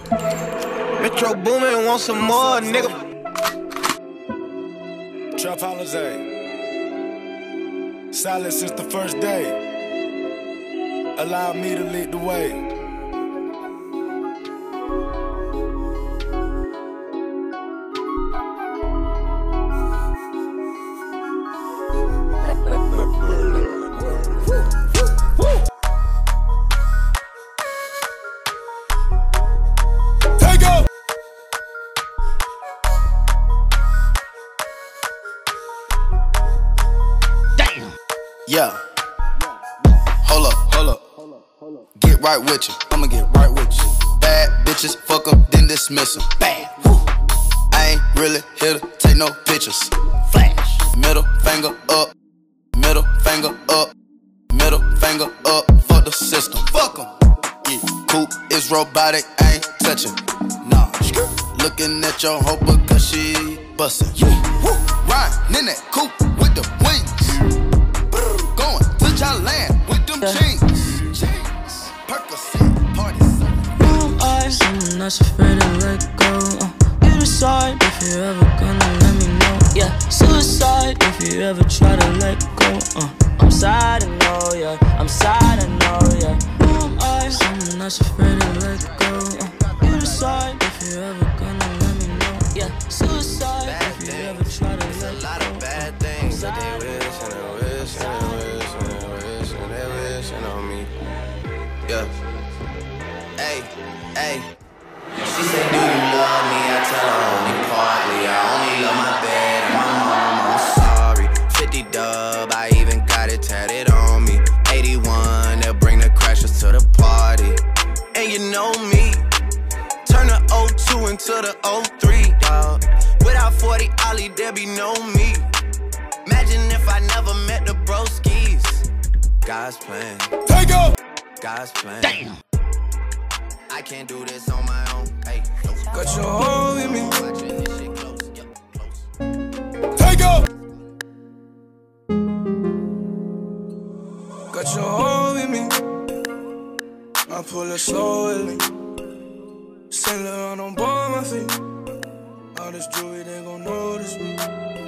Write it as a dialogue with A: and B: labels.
A: Metro Boomin want some more, nigga.
B: Trap holiday. Silent since the first day. Allow me to lead the way.
C: Yeah. Hold up. Get right with you. I'ma get right with you. Bad bitches, fuck up, then dismiss 'em. Bad. Woo. I ain't really here to take no pictures. Flash. Middle finger up. Middle finger up. Middle finger up. Fuck the system. Fuck 'em. Yeah. Coupe is robotic, I ain't touching. Nah. Looking at your hoe because she bustin'. Yeah. Woo. Riding in that coupe with the wings. Land with them jeans. Percocet, party.
D: Who am I? Someone that's afraid to let go. You decide if you're ever gonna let me know. Yeah, suicide if you ever try to let go. I'm sad, I know, yeah. I'm sad, I know, yeah. Who am I? Someone that's afraid to let go. You decide if you're ever gonna let me know. Yeah, suicide if you ever try to let go.
A: There's a lot of bad things that they wish and they wish and they wish and they wish and they wishing on me. Yeah. Hey. She said, do you love me? I tell her only partly. I only love my bed and my mom. I'm sorry. 50 dub, I even got it tatted on me. 81, they'll bring the crashers to the party. And you know me, turn the 02 into the 03, dawg. Without 40 Ollie, there be no me. Imagine if I never met the broskies. God's plan.
B: Take up.
A: God's plan. Damn. I can't do this on my own. Hey,
B: Got your home with me.
A: watching this shit close. Yep, close.
B: Take up. Got your home with me. I pull it slow with me. Saint Laurent on board my feet. All this jewelry, they gon' notice me.